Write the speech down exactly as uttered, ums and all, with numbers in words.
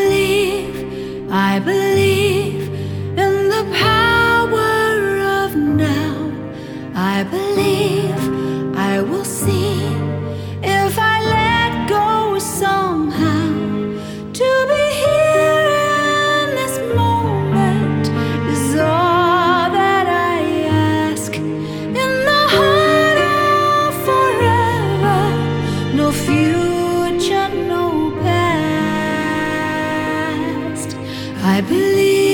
believe, I believe in the power of now. I believe I will see if I let go somehow. To be here in this moment is all that I ask. In the heart of forever, no future, no past. I believe